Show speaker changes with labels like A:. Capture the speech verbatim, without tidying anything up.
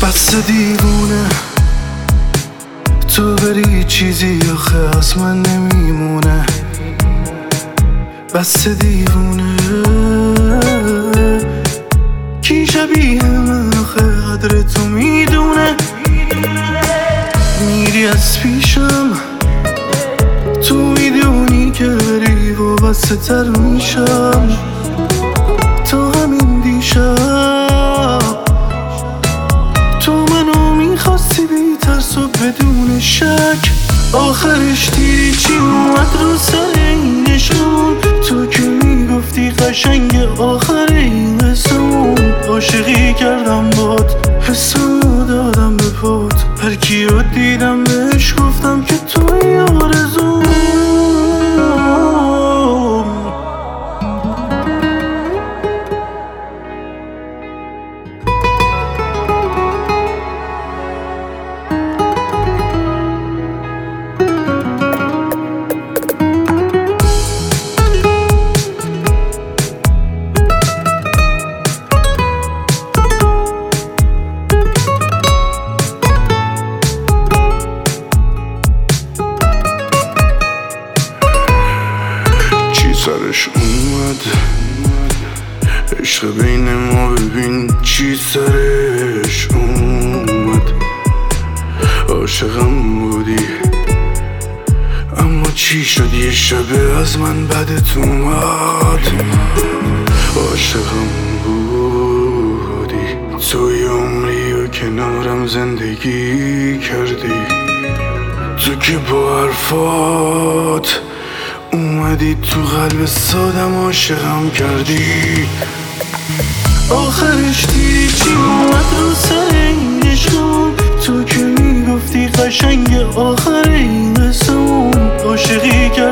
A: بس دیوونه تو بری چیزی آخه از من نمیمونه. بس دیوونه کی شبیه من آخه قدر تو میدونه. میری از پیشم تو میدونی که بری و بسته تر میشم تا همین دیشب. تو منو میخواستی بی ترس و بدون شک، آخرش دیدی چی اومد رو سر اینشون. تو که میگفتی قشنگ آخر این قصمون، عاشقی کردم باد حسمو دادم به پات. هر کی رو دیدم بهش گفتم که توی آرزوم. سرش اومد عشق بین ما، ببین چی سرش اومد. عاشقم بودی اما چی شد یه شبه از من بدت اومد. عاشقم بودی توی عمری و کنارم زندگی کردی. تو که با حرفات اومدی تو قلب سادم عاشقم کردی. آخرش دیدی چی اومد رو سر اینشون. تو که میگفتی قشنگ آخر این قصمون، عاشقی کردی